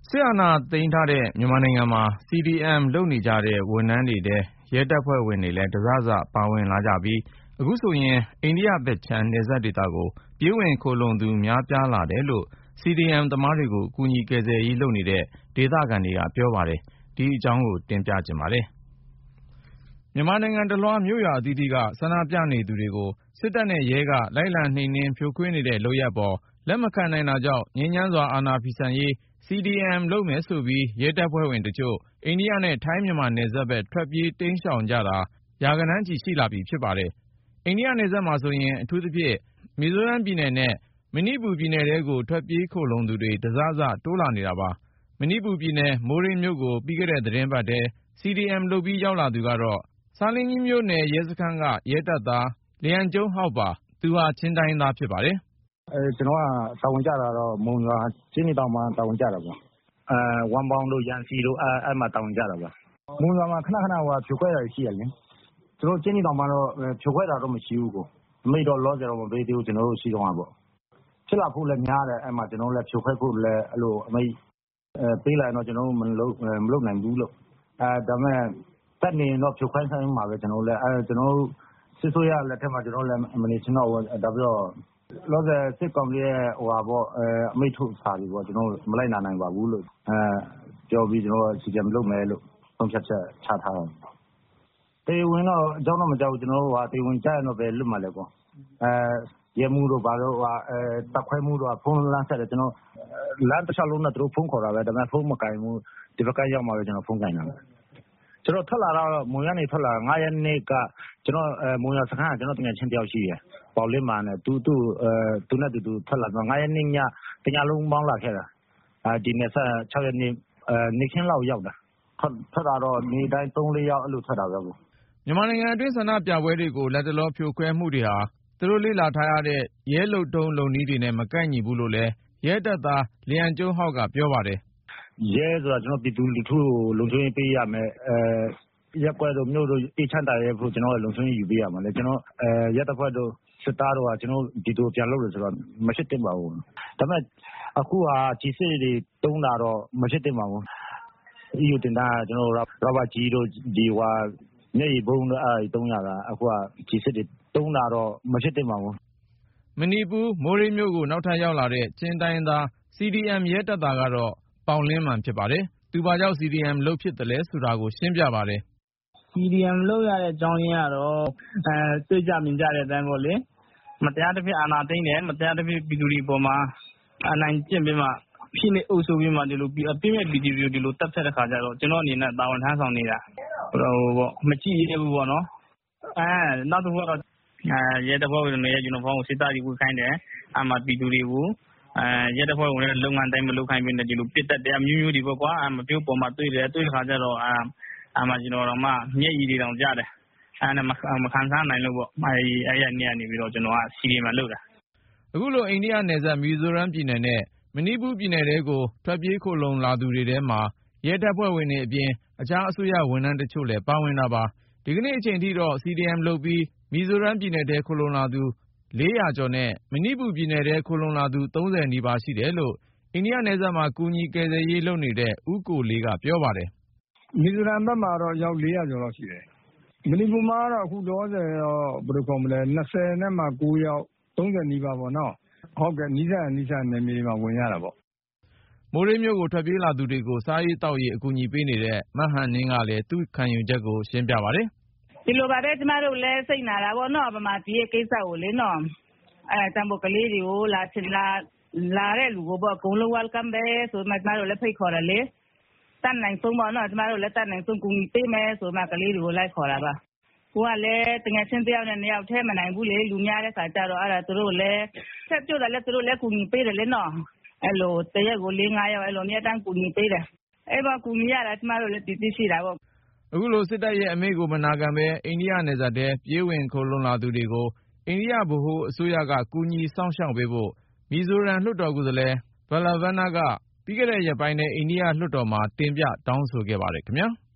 စစ်အာဏာသိမ်းထားတဲ့မြန်မာနိုင်ငံမှာ CDM လုပ်နေကြတဲ့ဝန်ထမ်းတွေထဲ ရဲတပ်ဖွဲ့ဝင်တွေလည်းတစစပါဝင်လာကြပြီး အခုဆိုရင် အိန္ဒိယဘက်ခြမ်းနယ်စပ်ဒေသကို ပြေးဝင်ခိုလှုံသူများပြားလာတယ်လို့ CDM သမားတွေကို ကူညီကယ်ဆယ်ရေးလုပ်နေတဲ့ ဒေသခံတွေကပြောပါတယ်။ ဒီအကြောင်းကိုတင်ပြချင်ပါတယ်။ မြန်မာနိုင်ငံတလွှားမြို့ရွာအသီးသီးက ဆန္ဒပြနေသူတွေကို စစ်တပ်နဲ့ရဲက လိုက်လံနှိမ်နင်းဖြိုခွင်းနေတဲ့လုပ်ရပ်အပေါ် လက်မခံနိုင်တာကြောင့် ငြိမ်းချမ်းစွာအာဏာဖီဆန်ရေး CDM လုပ်မယ်ဆိုပြီး ရဲတပ်ဖွဲ့ဝင်တချို့ အိန္ဒိယနဲ့ထိုင်းမြန်မာနယ်စပ်ဘက် ထွက်ပြေးတိမ်းရှောင်ကြတာ ရာဂဏန်းချီရှိလာပြီဖြစ်ပါတယ်။ အိန္ဒိယနယ်စပ်မှာဆိုရင် အထူးသဖြင့် မီဇိုရမ်ပြည်နယ်နဲ့ မဏိပူပြည်နယ်ထဲကို ထွက်ပြေးခိုလှုံသူတွေ တစစတိုးလာနေတာပါ။ မဏိပူပြည်နယ် မိုးရေးမြို့ကို ပြီးခဲ့တဲ့သီတင်းပတ်ထဲ CDM လုပ်ပြီးရောက်လာသူကတော့ ဆားလင်းကြီးမြို့နယ်ရဲစခန်းက ရဲတပ်သား လျံကျုံးဟောက်ပါ။ သူဟာ ချင်းတိုင်းရင်းသားဖြစ်ပါတယ်။ ကျွန်တော်ကတာဝန်ကျတာတော့မုံရွာကြေးနီတောင်မှာတာဝန်ကျတာပေါ့။ဝမ်ပေါင်တို့ရန်စီတို့အဲ့မှာတာဝန်ကျတာပေါ့။မုံရွာမှာခဏခဏဖြိုခွဲတာရှိရလေ။ကျွန်တော်ကြေးနီတောင်မှာတော့ဖြိုခွဲတာတော့မရှိဘူးကို။အမိတော့လောဆယ်တော့မပေးသေးဘူးကျွန်တော်တို့ရှိတော့မှာပေါ့။ဖြစ်လာဖို့လည်းများတယ်အဲ့မှာကျွန်တော်တို့လည်းဖြိုခွဲဖို့လည်းအဲ့လိုအမိပေးလိုက်တော့ကျွန်တော်တို့မလုပ်နိုင်ဘူးလို့ဒါပေမဲ့တက်နေတော့ဖြိုခွဲဆိုင်မှာပဲကျွန်တော်တို့လည်းကျွန်တော်တို့စစ်ဆိုးရလက်ထက်မှာကျွန်တော်လည်းမနေချင်တော့ဘူးဒါပြီးတော့လောဆယ်စစ်ကောင်စီရဲ့ဟိုဟာပေါ့အမိထုတ်စာတွေပေါ့ကျွန်တော်မလိုက်နာနိုင်ပါဘူးလို့ပြောပြီးကျွန်တော်စီကြံလုပ်မယ်လို့ဆုံးဖြတ်ချက်ချထားတယ်တေဝင်တော့အကြောင်းတော့မကြောက်ကျွန်တော်တို့ဟာတေဝင်ကြရတော့ပဲလွတ်မှာလဲပေါ့ရဲမှုတို့ဘာလို့တပ်ခွဲမှုတို့ဖုန်းလမ်းဆက်တယ်ကျွန်တော်လမ်းတစ်လျှောက်လုံးနဲ့သူတို့ဖုန်းခေါ်တာပဲဒါပေမဲ့ဖုန်းမကင်ဘူးဒီဘက်ကရောက်မှာပဲကျွန်တော်ဖုန်းကင်တာကျွန်တော်ထွက်လာတော့မုံရနေထွက်လာ9ရက်နေ့ကကျွန်တော်မုံရစခန်းကကျွန်တော်တကယ်ချင်းတယောက်ရှိရယ်ပေါလင်းမာနဲ့သူနဲ့တူထွက်လာတော့9ရက်နေ့ညတညလုံးပေါင်းလာခဲ့တာဒီနေ့ဆက်6ရက်နေ့နေ့ခင်းလောက်ရောက်တာထွက်လာတော့နေ့တိုင်း3-4ရောက်အဲ့လိုထွက်တာပဲမြန်မာနိုင်ငံအတွင်းဆန္ဒပြပွဲတွေကိုလက်တလောဖြိုခွဲမှုတွေဟာသူတို့လေ့လာထားရတဲ့ရဲလုပ်ထုံးလုပ်နည်းတွေနဲ့မကိုက်ညီဘူးလို့လည်းရဲတပ်သားလျံကျုံးဟောက်ကပြောပါတယ်ရဲဆိုတာကျွန်တော်ပြည်သူလူထုကိုလုံခြုံရေးပေးရမယ်ရက်ကွက်တို့မြို့တို့အေးချမ်းတာရဲဖို့ကျွန်တော်လုံခြုံရေးယူပေးရမှာလေကျွန်တော်ရဲတပ်ဖွဲ့တို့စစ်သားတို့ကကျွန်တော်ဒီလိုပြန်လုပ်လို့ဆိုတော့မဖြစ်သင့်ပါဘူးဒါပေမဲ့အခုဟာကြီးစစ်တွေတုံးတာတော့မဖြစ်သင့်ပါဘူးEUတင်တာကျွန်တော်ရောဘာကြီးတို့ဒီဟွာမျက်ရည်ဘုံတို့အဲ့တုံးရတာအခုကကြီးစစ်တွေတုံးတာတော့မဖြစ်သင့်ပါဘူးမဏိပူမိုးရေးမြို့ကိုနောက်ထပ်ရောက်လာတဲ့ချင်းတိုင်းသား CDM ရဲတပ်သားကတော့ပေါင်လင်းမန်ဖြစ်ပါတယ်သူဘာကြောင့် CDM လုပ်ဖြစ်တယ်လဲဆိုတာကိုရှင်းပြပါတယ် CDM လုပ်ရတဲ့အကြောင်းရင်းကတော့တွေ့ကြမြင်ကြတဲ့အတိုင်းပေါ့လေမတရားတစ်ဖြစ်အာဏာသိမ်းတယ်မတရားတစ်ဖြစ်ပြည်သူတွေပေါ်မှာအနိုင်ကျင့်ပြီးမှဖိနှိပ်အုပ်ချုပ်ပြီးမှဒီလိုအပြည့်မဲ့ပြည်သူတွေဒီလိုတပ်ဖြတ်တဲ့ခါကျတော့ကျွန်တော်အနေနဲ့တာဝန်ထမ်းဆောင်နေတာပေါ့မကြည့်ရဘူးပေါ့နော်နောက်တစ်ခုကတော့ရဲတပ်ဖွဲ့ဝင်တွေရဲ့ယူနီဖောင်းကိုစစ်သားတွေဝတ်ခိုင်းတယ်အမှပြည်သူတွေကိုရဲတပ်ဖွဲ့ဝင်တွေလုပ်ငန်းတိုင်းမလုပ်ခိုင်းဘဲနဲ့ဒီလိုပြစ်တက်တယ်အမျိုးမျိုးတွေပေါ့ကွာမပြောပေါ်မှာတွေ့တဲ့ခါကျတော့မှကျွန်တော်တို့မှမျက်ရည်တွေတောင်ကျတယ်အဲ့ဒါမခံစားနိုင်လို့ပေါ့အဲ့ရနေနေပြီးတော့ကျွန်တော်က CDM လုပ်တာအခုလိုအိန္ဒိယနယ်စပ်မီဇိုရမ်ပြည်နယ်နဲ့မဏိပူပြည်နယ်ထဲကိုထွက်ပြေးခိုလှုံလာသူတွေထဲမှာရဲတပ်ဖွဲ့ဝင်တွေအပြင်အခြားအစိုးရဝန်ထမ်းတချို့လည်းပါဝင်တာပါဒီကနေ့အချိန်ထိတော့ CDM လုပ်ပြီးမီဇိုရမ်ပြည်နယ်ထဲခိုလှုံလာသူ400ကျော်နဲ့မဏိပူပြည်နယ်ထဲခိုလှုံလာသူ30နီးပါးရှိတယ်လို့အိန္ဒိယနယ်စပ်မှာကူညီကယ်ဆယ်ရေးလုပ်နေတဲ့ဦးကိုလေးကပြောပါတယ်မီဇိုရမ်ဘက်မှာတော့ရောက်400ကျော်လောက်ရှိတယ်မဏိပူမှာတော့အခုလောဆယ်တော့ဘယ်လိုခေါ်မလဲ20နဲ့မှ9ယောက်30နီးပါးပေါ့နော်ဟုတ်ကဲ့နီးစပ်နယ်မြေမှာဝင်ရတာပေါ့မိုးရေးမြို့ကိုထွက်ပြေးလာသူတွေကိုစားရေးတောက်ရေးအကူအညီပေးနေတဲ့မဟန်နင်းကလည်းသူ့ခံယူချက်ကိုရှင်းပြပါတယ်ဒီလိုပါပဲကျမတို့လည်းစိတ်နာတာပေါ့နော်ဗမာပြည်ရဲ့ကိစ္စကိုလေနော်တံပိုးကလေးတွေကိုလာတဲ့လူကိုပေါ့အကုန်လုံး welcome ပဲဆိုမှကျမတို့လည်းဖိတ်ခေါ်တယ်လေတတ်နိုင်ဆုံးပေါ့နော်ကျမတို့လည်းတတ်နိုင်ဆုံးကူညီပေးမယ်ဆိုမှကလေးတွေကိုလိုက်ခေါ်တာပါကိုကလည်းတကယ်ချင်းတယောက်နဲ့2ယောက်ထဲမနိုင်ဘူးလေလူများတဲ့ခါကျတော့အဲ့ဒါသူတို့လည်းဆက်ပြောတယ်လေသူတို့လည်းကူညီပေးတယ်လေနော်အဲ့လိုတရက်ကို4-5ယောက်အဲ့လိုမျိုးတန်းကူညီပေးတယ်အဲ့ဘာကူညီရတာကျမတို့လည်းတည်ရှိတာပေါ့အခုလိုစစ်တပ်ရဲ့အမိန့်ကိုမနာခံဘဲအိန္ဒိယနယ်စပ်ထဲပြေးဝင်ခိုလှုံလာသူတွေကိုအိန္ဒိယဗဟိုအစိုးရကကူညီစောင့်ရှောက်ပေးဖို့မီဇိုရမ်လွှတ်တော်ကိုယ်စားလှယ်ဗလဗန္နာကပြီးခဲ့တဲ့ရက်ပိုင်းထဲအိန္ဒိယလွှတ်တော်မှာတင်ပြတောင်းဆိုခဲ့ပါတယ်ခင်ဗျာ